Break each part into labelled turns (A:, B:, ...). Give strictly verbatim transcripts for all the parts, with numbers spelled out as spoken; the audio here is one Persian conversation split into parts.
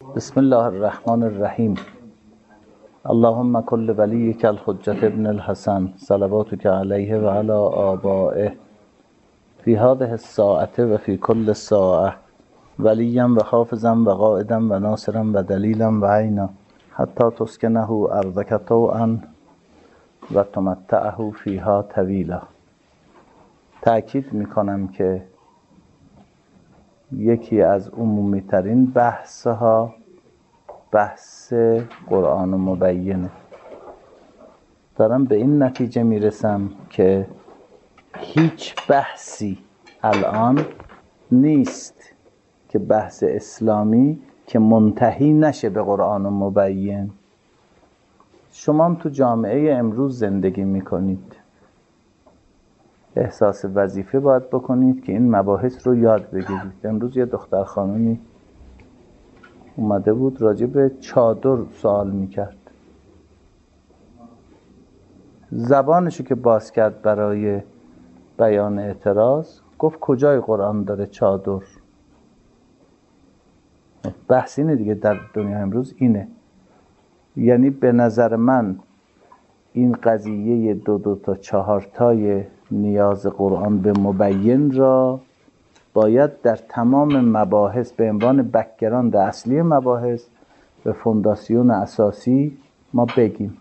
A: بسم الله الرحمن الرحیم. اللهم کل ولیک الحجة ابن الحسن صلواتک علیه و علی آبائه فی هذه الساعة و فی کل ساعة ولیا و حافظا و قائدا و ناصرا و دلیلا و عینا حتی تسکنه ارضک طوعا و تمتعه فیها طویلا. تأکید میکنم که یکی از عمومی ترین بحث ها بحث قرآن مبینه. دارم به این نتیجه میرسم که هیچ بحثی الان نیست که بحث اسلامی که منتهی نشه به قرآن مبین. شما هم تو جامعه امروز زندگی میکنید، احساس وظیفه باید بکنید که این مباحث رو یاد بگیرید. امروز یه دختر خانومی اومده بود راجع به چادر سوال میکرد. زبانشو که باز کرد برای بیان اعتراض گفت کجای قرآن داره چادر؟ بحث اینه دیگه، در دنیا امروز اینه. یعنی به نظر من این قضیه دو دو تا چهار تای نیاز قرآن به مبین را باید در تمام مباحث به عنوان بک‌گراند اصلی مباحث به فونداسیون اساسی ما بگیم.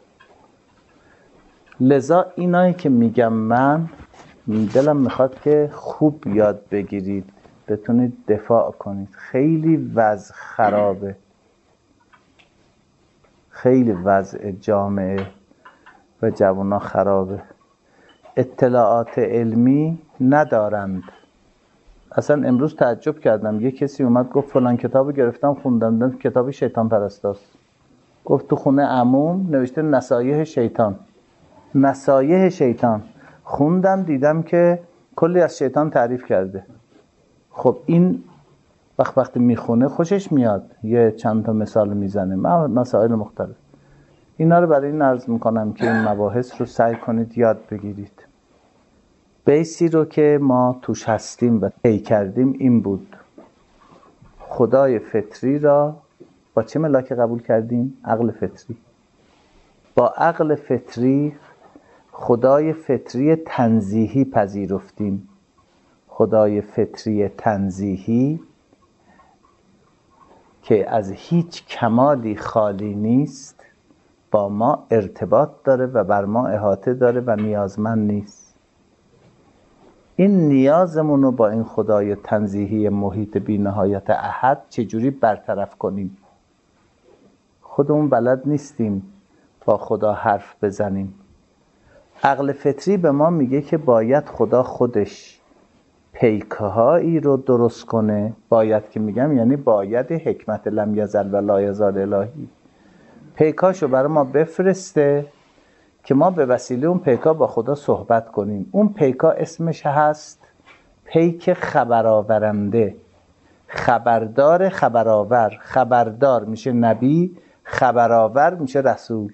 A: لذا اینایی که میگم من دلم میخواد که خوب یاد بگیرید، بتونید دفاع کنید. خیلی وضع خرابه، خیلی وضع جامعه و جوانان خرابه. اطلاعات علمی ندارند. اصلا امروز تعجب کردم، یه کسی اومد گفت فلان کتابو گرفتم خوندم، کتاب شیطان پرستاست. گفت تو خونه عموم نوشته نصایح شیطان. نصایح شیطان خوندم، دیدم که کلی از شیطان تعریف کرده. خب این وقت وقتی میخونه خوشش میاد، یه چند تا مثال میزنه، مسائل مختلف. اینا رو برای این عرض میکنم که این مباحث رو سعی کنید یاد بگیرید. بیسی رو که ما توش هستیم و طی کردیم این بود: خدای فطری را با چه ملاک قبول کردیم؟ عقل فطری. با عقل فطری خدای فطری تنزیهی پذیرفتیم. خدای فطری تنزیهی که از هیچ کمالی خالی نیست، با ما ارتباط داره و بر ما احاطه داره و نیازمند نیست. این نیازمون رو با این خدای تنزیهی محیط بی نهایت احد چجوری برطرف کنیم؟ خودمون بلد نیستیم با خدا حرف بزنیم. عقل فطری به ما میگه که باید خدا خودش پیکهایی رو درست کنه. باید که میگم یعنی باید حکمت لم یزل و لا یزال الهی، پیکاشو برای ما بفرسته که ما به وسیله اون پیکا با خدا صحبت کنیم. اون پیکا اسمش هست پیک خبرآورنده. خبردار، خبرآور. خبردار میشه نبی، خبرآور میشه رسول.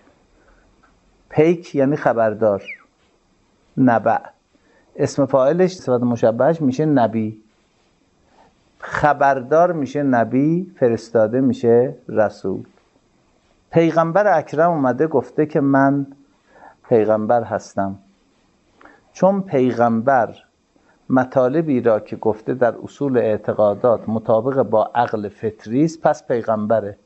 A: پیک یعنی خبردار. نبع اسم فاعلش صفت مشبهش میشه نبی. خبردار میشه نبی، فرستاده میشه رسول. پیغمبر اکرم اومده گفته که من پیغمبر هستم. چون پیغمبر مطالبی را که گفته در اصول اعتقادات مطابق با عقل فطری است، پس پیغمبره.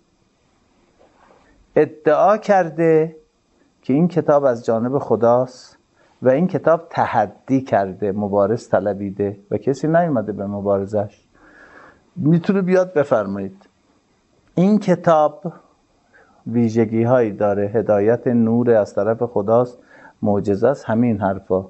A: ادعا کرده که این کتاب از جانب خداست و این کتاب تحدی کرده، مبارز طلبیده و کسی نیومده به مبارزش. میتونه بیاد بفرمایید. این کتاب ویژگی هایی داره، هدایت نور از طرف خداست، معجزه است، همین حرفا.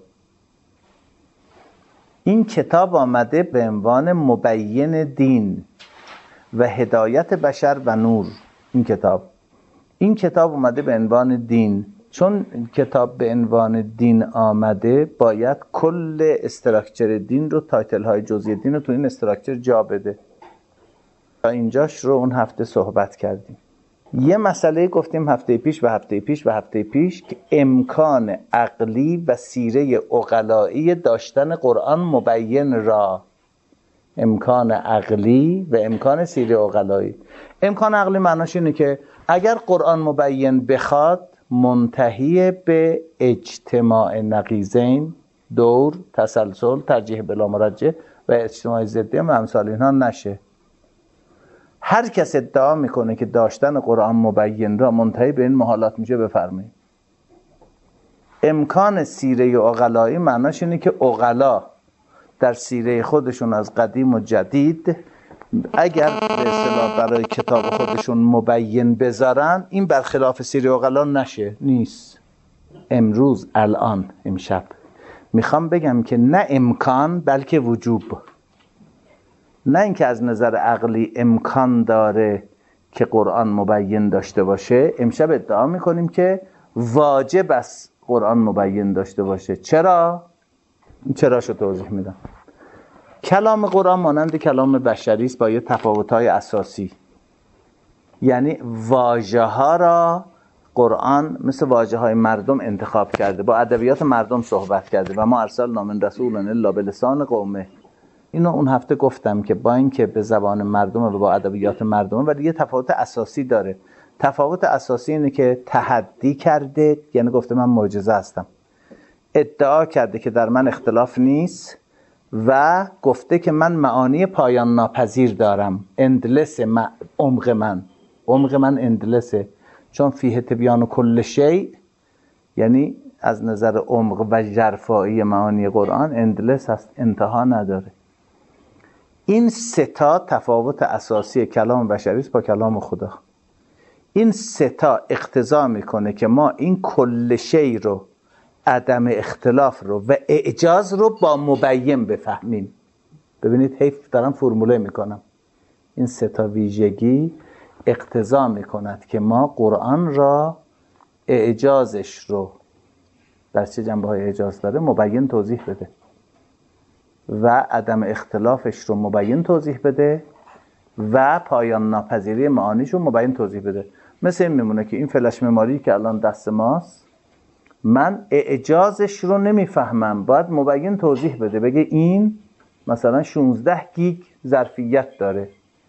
A: این کتاب آمده به عنوان مبین دین و هدایت بشر و نور. این کتاب این کتاب آمده به عنوان دین. چون کتاب به عنوان دین آمده، باید کل استراکچر دین رو، تایتل های جزئی دین رو تو این استراکچر جا بده. تا اینجاش رو اون هفته صحبت کردیم. یه مسئله گفتیم هفته پیش و هفته پیش و هفته پیش که امکان عقلی و سیره عقلایی داشتن قرآن مبین را. امکان عقلی و امکان سیره عقلایی. امکان عقلی معناش اینه که اگر قرآن مبین بخواد منتهی به اجتماع نقیضین، دور، تسلسل، ترجیح بلا مرجح و اجتماع ضدی و امثال اینها نشه. هر کس ادعا میکنه که داشتن قرآن مبین را منتهی به این محالات میشه بفرمایید. امکان سیره عقلایی معناش اینه که عقلا در سیره خودشون از قدیم و جدید اگر به اصطلاح برای کتاب خودشون مبین بذارن این برخلاف سیره عقلا نشه. نیست. امروز الان امشب میخوام بگم که نه امکان بلکه وجوب، نه اینکه از نظر عقلی امکان داره که قرآن مبین داشته باشه. امشب ادعا میکنیم که واجب است قرآن مبین داشته باشه. چرا؟ چراشو توضیح میدم. کلام قرآن مانند کلام بشری است با یه تفاوت‌های اساسی. یعنی واژه ها را قرآن مثل واژه های مردم انتخاب کرده، با ادبیات مردم صحبت کرده و ما ارسلنا من رسول الا بلسان قومه. اینو اون هفته گفتم که با اینکه به زبان مردم و با ادبیات مردم ولی یه تفاوت اساسی داره. تفاوت اساسی اینه که تحدی کرده، یعنی گفته من معجزه هستم، ادعا کرده که در من اختلاف نیست و گفته که من معانی پایان ناپذیر دارم. اندلس عمق من عمق من اندلسه، چون فیه تبیان کل شیء، یعنی از نظر عمق و ژرفایی معانی قرآن اندلس هست، انتها نداره. این سه تا تفاوت اساسی کلام بشری است با کلام خدا. این سه تا اقتضا میکنه که ما این کل شیء رو، عدم اختلاف رو و اعجاز رو با مبین بفهمیم. ببینید حیف دارم فرموله میکنم. این سه تا ویژگی اقتضا میکند که ما قرآن را اعجازش رو، در چه جنبه های اعجاز داره، مبین توضیح بده و عدم اختلافش رو مبین توضیح بده و پایان ناپذیری معانیش رو مبین توضیح بده. مثل این میمونه که این فلش مموری که الان دست ماست، من اعجازش رو نمیفهمم، باید مبین توضیح بده، بگه این مثلا شانزده گیگ ظرفیت داره،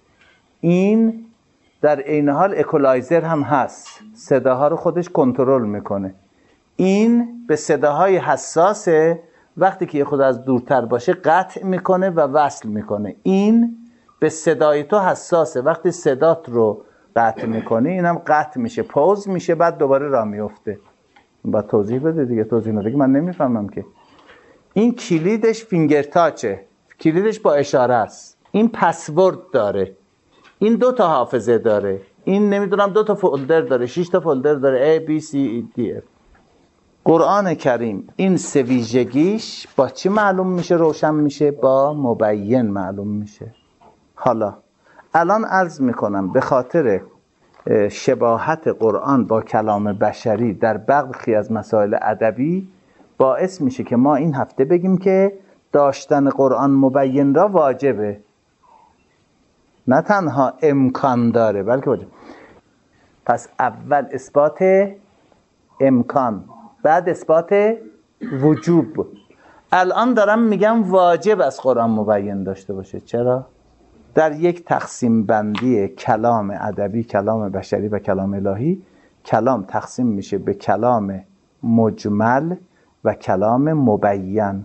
A: این در عین حال اکولایزر هم هست، صداها رو خودش کنترل میکنه، این به صداهای حساسه، وقتی که خود از دورتر باشه قطع میکنه و وصل میکنه، این به صدای تو حساسه، وقتی صدات رو قطع میکنه اینم قطع میشه، پوز میشه، بعد دوباره راه میفته. باید توضیح بده دیگه. توضیح نده که من نمیفهمم که. این کلیدش فینگر تاچه، کلیدش با اشاره است. این پسورد داره، این دو تا حافظه داره، این نمیدونم دو تا فولدر داره، شش تا فولدر داره، A, B, C, D, F. قرآن کریم این سه ویژگیش با چی معلوم میشه، روشن میشه؟ با مبین معلوم میشه. حالا الان عرض میکنم به خاطر شباهت قرآن با کلام بشری در برخی از مسائل ادبی باعث میشه که ما این هفته بگیم که داشتن قرآن مبین را واجبه، نه تنها امکان داره بلکه واجب. پس اول اثبات امکان، بعد اثبات وجوب. الان دارم میگم واجب از قرآن مبین داشته باشه. چرا؟ در یک تقسیم بندی کلام ادبی، کلام بشری و کلام الهی، کلام تقسیم میشه به کلام مجمل و کلام مبین.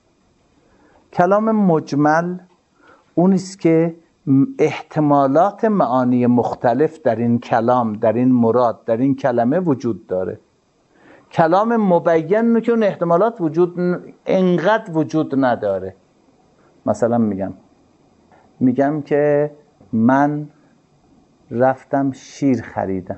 A: کلام مجمل اونیست که احتمالات معانی مختلف در این کلام، در این مراد، در این کلمه وجود داره. کلام مبین که اون احتمالات وجود انقدر وجود نداره. مثلا میگم میگم که من رفتم شیر خریدم،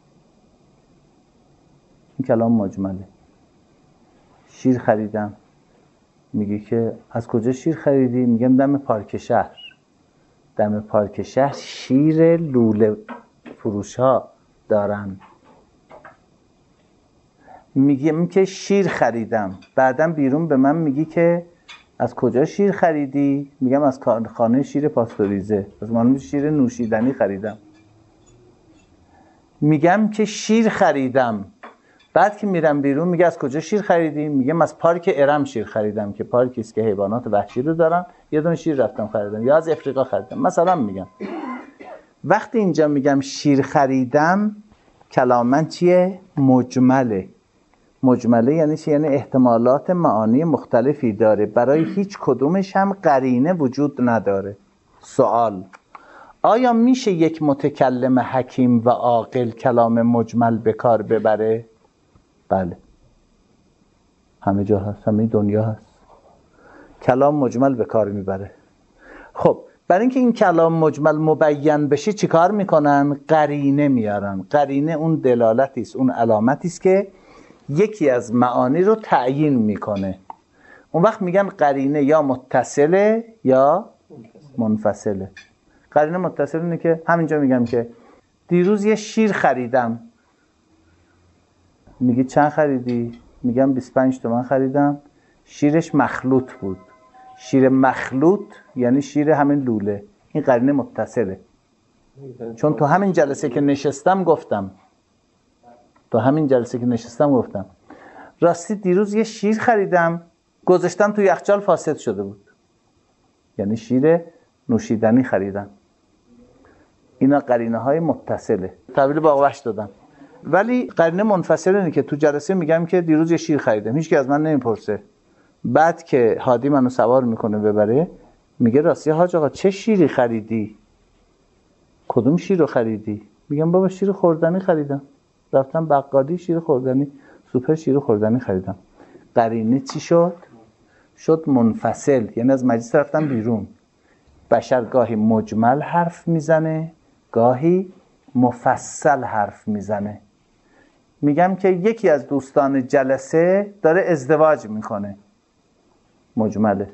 A: این کلام مجمله. شیر خریدم، میگه که از کجا شیر خریدی؟ میگم دم پارک شهر. دم پارک شهر شیر لوله فروش ها دارن. میگم که شیر خریدم، بعدم بیرون به من میگی که از کجا شیر خریدی؟ میگم از خانه شیر پاستوریزه، از من شیر نوشیدنی خریدم. میگم که شیر خریدم، بعد که میرم بیرون میگه از کجا شیر خریدیم؟ میگم از پارک ارم شیر خریدم که پارکی است که حیوانات وحشی رو دارن، یه دونه شیر رفتم خریدم، یا از افریقا خریدم مثلا. میگم وقتی اینجا میگم شیر خریدم، کلام من چیه؟ مجمله. مجمله یعنی چی؟ یعنی احتمالات معانی مختلفی داره، برای هیچ کدومش هم قرینه وجود نداره. سوال: آیا میشه یک متکلم حکیم و عاقل کلام مجمل به کار ببره؟ بله، همه جا هست، همه دنیا هست، کلام مجمل به کار میبره. خب برای اینکه این کلام مجمل مبین بشه چیکار میکنن؟ قرینه میارن. قرینه اون دلالتی است، اون علامتی است که یکی از معانی رو تعیین میکنه. اون وقت میگن قرینه یا متصله یا منفصله. قرینه متصل اینه که همینجا میگم که دیروز یه شیر خریدم. میگی چند خریدی؟ میگم بیست و پنج تومن خریدم. شیرش مخلوط بود. شیر مخلوط یعنی شیر همین لوله. این قرینه متصله. چون تو همین جلسه که نشستم گفتم تو همین جلسه که نشستم گفتم راستی دیروز یه شیر خریدم، گذاشتم تو یخچال فاسد شده بود. یعنی شیر نوشیدنی خریدم. اینا قرینه های متصله. تعبیر باغوش دادم. ولی قرینه منفصله اینه که تو جلسه میگم که دیروز یه شیر خریدم، هیچ کی از من نمیپرسه. بعد که هادی منو سوار میکنه ببره، میگه راستی حاج آقا چه شیری خریدی؟ کدوم شیر رو خریدی؟ میگم بابا شیر خوردنی خریدم، رفتم بقالی شیر خوردنی، سوپر شیر خوردنی خریدم. قرینه چی شد؟ شد منفصل، یعنی از مجلس رفتم بیرون. بشر گاهی مجمل حرف میزنه، گاهی مفصل حرف میزنه. میگم که یکی از دوستان جلسه داره ازدواج میکنه، مجمله.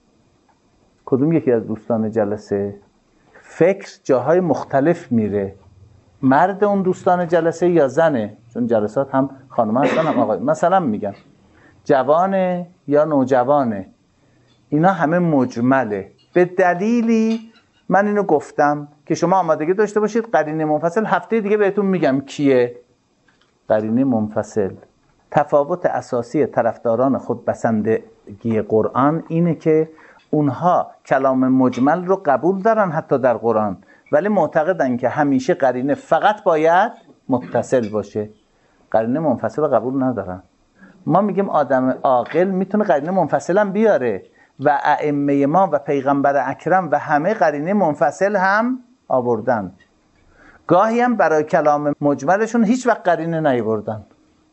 A: کدوم یکی از دوستان جلسه؟ فکر جاهای مختلف میره، مرد اون دوستان جلسه یا زنه، چون جلسات هم خانم هستن هم آقای. مثلا میگم جوانه یا نوجوانه، اینا همه مجمله. به دلیلی من اینو گفتم که شما آمادگی داشته باشید. قرینه منفصل هفته دیگه بهتون میگم کیه. قرینه منفصل، تفاوت اساسی طرفداران خودپسندگی قرآن اینه که اونها کلام مجمل رو قبول دارن حتی در قرآن، ولی معتقدن که همیشه قرینه فقط باید متصل باشه. قرینه منفصل رو قبول ندارن. ما میگیم آدم عاقل میتونه قرینه منفصل هم بیاره و ائمه ما و پیغمبر اکرم و همه قرینه منفصل هم آوردن. گاهی هم برای کلام مجملشون هیچ وقت قرینه نیاوردن.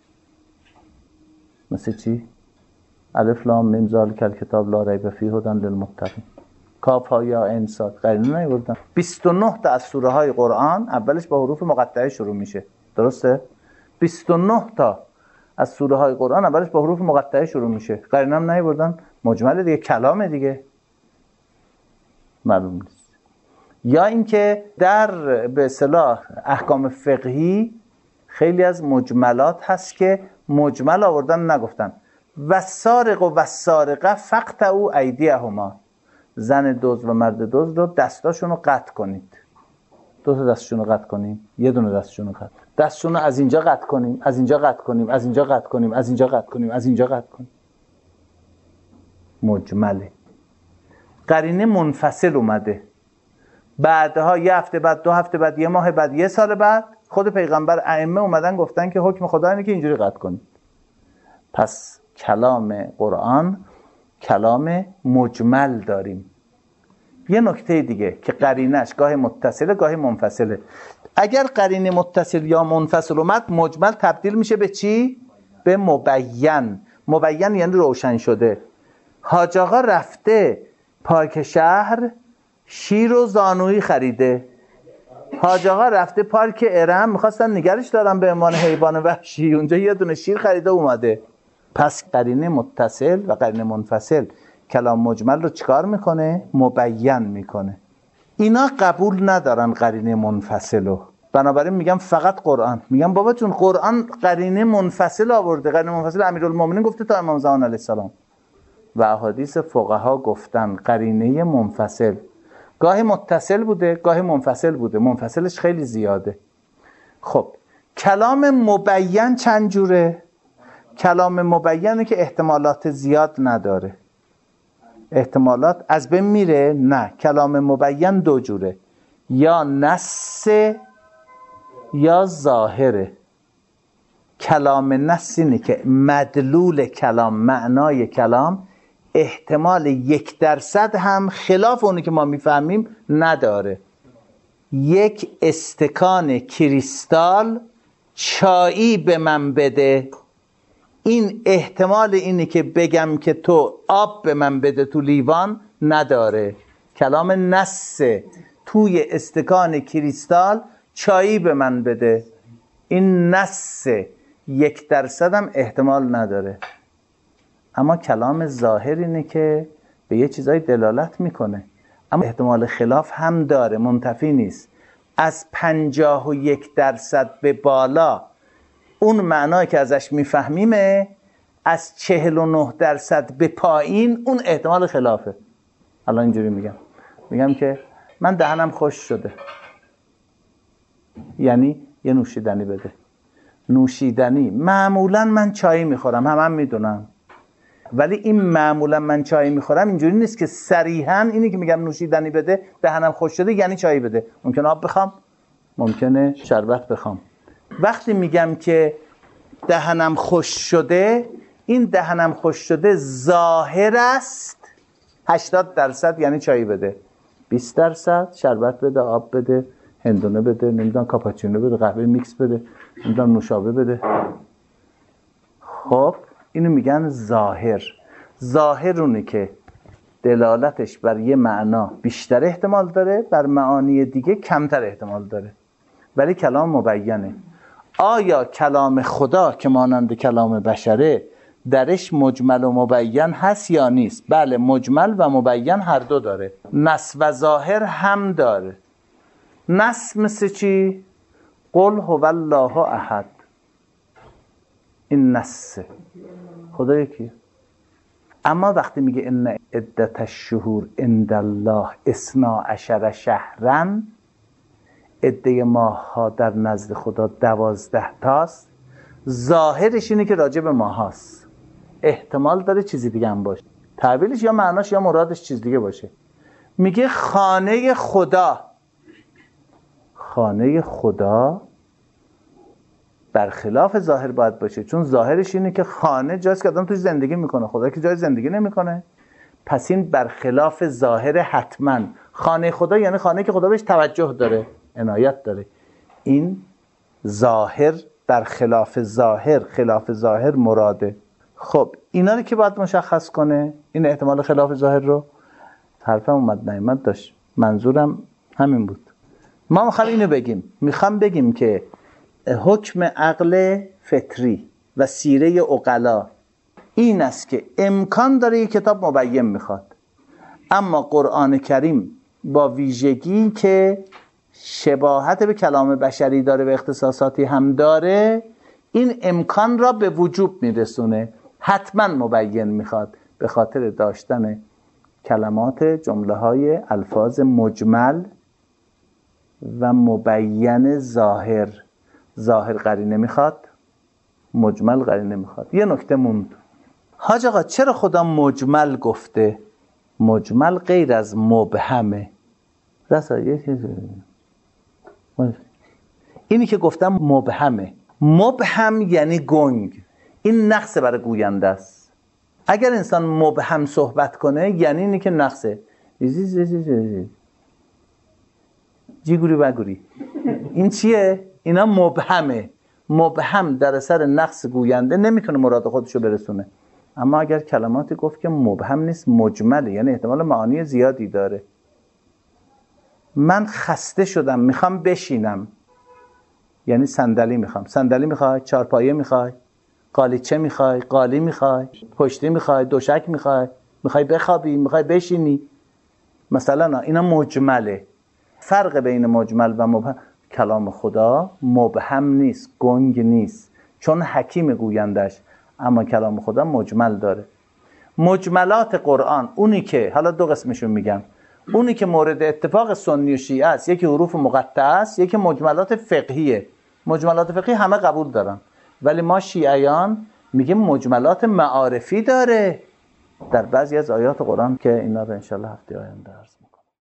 A: مثل چی؟ الف لام میم ذالک الکتاب لا ریب فیه هدی للمتقین. کاف ها یا عین صاد قرینه نیاوردن. بیست و نه تا از سوره های قرآن اولش با حروف مقطعه شروع میشه. درسته؟ بیست و نه تا از سوره های قرآن اولش با حروف مقطعه شروع میشه. قرینه هم نیاوردن. مجمل دیگه، کلام دیگه، معلوم نیست. یا اینکه در به اصطلاح احکام فقهی خیلی از مجملات هست که مجمل آوردن نگفتن. والسارق و والسارقه فقطعوا ایدیهما. زن دزد و مرد دزد رو دستاشون رو قطع کنید. دو تا دستشون رو قطع کنیم، یه دونه دستشون رو قطع. دستشون رو از اینجا قطع کنیم، از اینجا قطع کنیم، از اینجا قطع کنیم، از اینجا قطع کنیم، از اینجا قطع کنیم. مجمله. قرینه منفصل اومده. بعدها یه هفته بعد، دو هفته بعد، یه ماه بعد، یه سال بعد خود پیغمبر ائمه اومدن گفتن که حکم خدا اینه که اینجوری قطع کنید. پس کلام قرآن کلام مجمل داریم. یه نکته دیگه که قرینش گاهی متصله گاهی منفصله. اگر قرینه متصل یا منفصل اومد، مجمل تبدیل میشه به چی؟ به مبین. مبین یعنی روشن شده. حاج آقا رفته پارک شهر شیر و زانویی خریده. حاج آقا رفته پارک ارم، میخواستن نگرش دارن به عنوان حیوان وحشی، اونجا یه دونه شیر خریده اومده. پس قرینه متصل و قرینه منفصل کلام مجمل رو چیکار میکنه؟ مبین میکنه. اینا قبول ندارن قرینه منفصل رو. بنابراین میگم فقط قرآن. میگم بابا چون قرآن قرینه منفصل آورده. قرینه منفصل امیرالمومنین گفته تا امام زمان علیه السلام. و احادیث فقها گفتن قرینه منفصل گاهی متصل بوده گاهی منفصل بوده. منفصلش خیلی زیاده. خب کلام مبین چند جوره؟ کلام مبینه که احتمالات زیاد نداره. احتمالات از بین میره؟ نه. کلام مبین دو جوره، یا نص یا ظاهره. کلام نص اینه که مدلول کلام، معنای کلام احتمال یک درصد هم خلاف اونی که ما میفهمیم نداره. یک استکان کریستال چایی به من بده، این احتمال اینه که بگم که تو آب به من بده تو لیوان نداره. کلام نص، توی استکان کریستال چایی به من بده، این نص، یک درصد هم احتمال نداره. اما کلام ظاهر اینه که به یه چیزای دلالت میکنه اما احتمال خلاف هم داره، منتفی نیست. از پنجاه و یک درصد به بالا اون معنایی که ازش میفهمیمه، از چهل و نه درصد به پایین اون احتمال خلافه. الان اینجوری میگم میگم که من دهنم خوش شده، یعنی یه نوشیدنی بده. نوشیدنی معمولا من چای میخورم، هم هم میدونم، ولی این معمولا من چای میخورم اینجوری نیست که صریحا اینی که میگم نوشیدنی بده دهنم خوش شده یعنی چای بده. ممکنه آب بخوام، ممکنه شربت بخوام. وقتی میگم که دهنم خوش شده، این دهنم خوش شده ظاهر است هشتاد درصد یعنی چای بده، بیست درصد شربت بده، آب بده، هندونه بده، نمیدونم کاپاچینو بده، قهوه میکس بده، نمیدونم نوشابه بده. خب اینو میگن ظاهر. ظاهر اونه که دلالتش بر یه معنا بیشتر احتمال داره، بر معانی دیگه کمتر احتمال داره. ولی کلام مبینه. آیا کلام خدا که مانند کلام بشره درش مجمل و مبین هست یا نیست؟ بله، مجمل و مبین هر دو داره. نص و ظاهر هم داره. نص مثل چی؟ قل هو الله احد، این نص خدا یکیه. اما وقتی میگه ان عدت الشهور عند الله اثنا عشر شهرا، عده ماه ها در نزد خدا دوازده تاست، ظاهرش اینه که راجع به ماه هاست. احتمال داره چیزی دیگه هم باشه، تعبیرش یا معناش یا مرادش چیز دیگه باشه. میگه خانه خدا. خانه خدا برخلاف ظاهر باید باشه، چون ظاهرش اینه که خانه جاست که آدم توش زندگی میکنه، خدا که جای زندگی نمیکنه. پس این برخلاف ظاهر حتما. خانه خدا یعنی خانه که خدا بهش توجه داره، عنایت داره. این ظاهر در خلاف ظاهر، خلاف ظاهر مراده. خب اینا رو که باید مشخص کنه، این احتمال خلاف ظاهر رو. حرفم اومد نیامد داشت، منظورم همین بود. ما میخوام اینو بگیم، میخوام بگیم که حکم عقل فطری و سیره عقلا این است که امکان داره یک کتاب مبین میخواد، اما قرآن کریم با ویژگی که شباهت به کلام بشری داره و اختصاصاتی هم داره، این امکان را به وجوب میرسونه. حتما مبین میخواد به خاطر داشتن کلمات، جمله های، الفاظ مجمل و مبین ظاهر. ظاهر قرینه میخواد، مجمل قرینه میخواد. یه نکته موند. حاج آقا چرا خدا مجمل گفته؟ مجمل غیر از مبهمه. اینی که گفتم مبهمه. مبهم یعنی گنگ. این نقصه برای گوینده است. اگر انسان مبهم صحبت کنه یعنی اینی که نقصه. جیگوری بگوری. این چیه؟ اینا مبهمه. مبهم در اثر نقص گوینده نمیتونه مراد خودشو برسونه. اما اگر کلماتی گفت که مبهم نیست، مجمله، یعنی احتمال معانی زیادی داره. من خسته شدم میخوام بشینم، یعنی صندلی میخوام. صندلی میخوای؟ چارپایه میخوای؟ قالیچه میخوای؟ قالی میخوای؟ پشتی میخوای؟ دوشک میخوای؟ میخوای بخوابی؟ میخوای بشینی؟ مثلا اینا مجمله. فرق بین مجمل و مبهم، کلام خدا مبهم نیست، گنگ نیست، چون حکیم گویندش. اما کلام خدا مجمل داره. مجملات قرآن اونی که، حالا دو قسمشون میگم، اونی که مورد اتفاق سنی و شیعه است، یکی حروف مقطعه است، یکی مجملات فقهیه. مجملات فقهی همه قبول دارن، ولی ما شیعیان میگیم مجملات معارفی داره در بعضی از آیات قرآن که اینا رو انشالله هفته آینده عرض